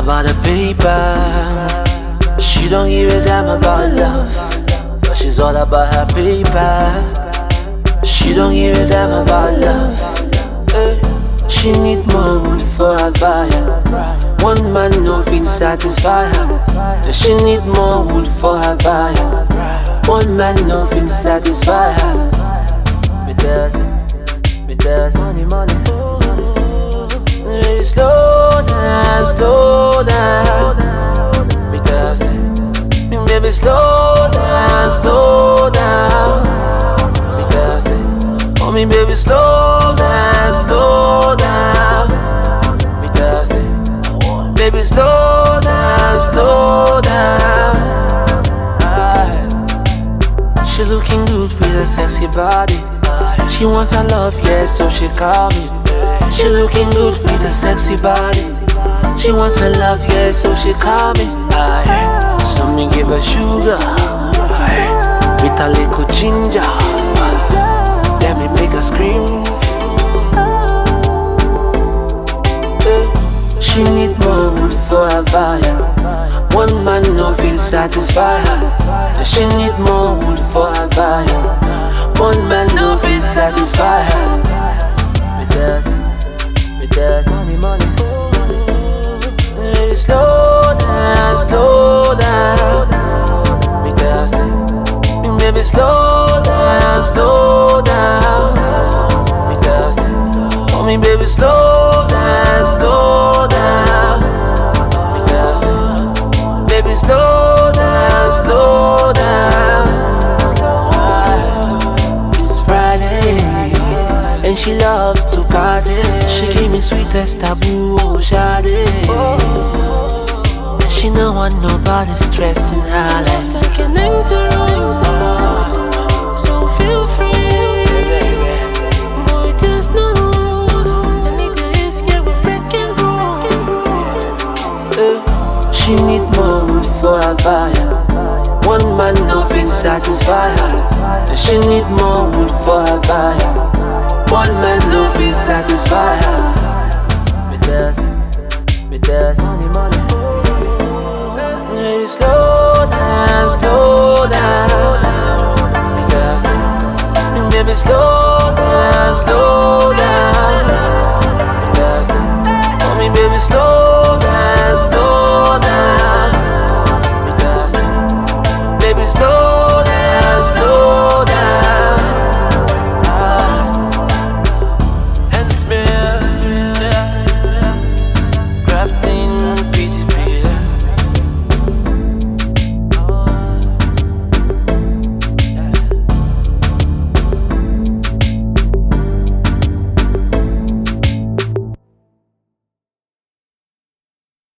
about the paper. She don't give a damn about love, but she's all about her paper. She don't give a damn about love. She need more wood for her fire. One man no fit satisfy her. She need more wood for her fire. One man no fit satisfy her. Me does money, money. Baby, slow down, slow down. Me does it. Baby, slow down, slow down. Me does it. Oh, me baby, slow down, slow down. Me does it. Baby, slow down, slow down. She looking good with a sexy body. She wants her love, yeah, so she call me. She looking good with a sexy body. She wants her love, yeah, so she call me. So me give her sugar with a little ginger. Let me make her scream. She need more wood for her fire. One man no fit satisfy her. She need more wood for her fire. One man no fit satisfy her. Me does money, money. Baby, slow down, slow down. Me does it. Baby, slow down, slow down. Me does it. Oh, me baby, slow down, slow down. Me does it. Baby, slow down, slow down. It's Friday, and she loves to party. She gave me sweetest taboo, oh, shawty. She don't want nobody stressing her life. Just like an interlude, so feel free. Boy, there's no rules. Any days, yeah, we're breaking rules. She need more wood for her fire. One man no fit satisfy her. She need more wood for her fire. One man no fit satisfy her. Me does money, money. Baby, slow down.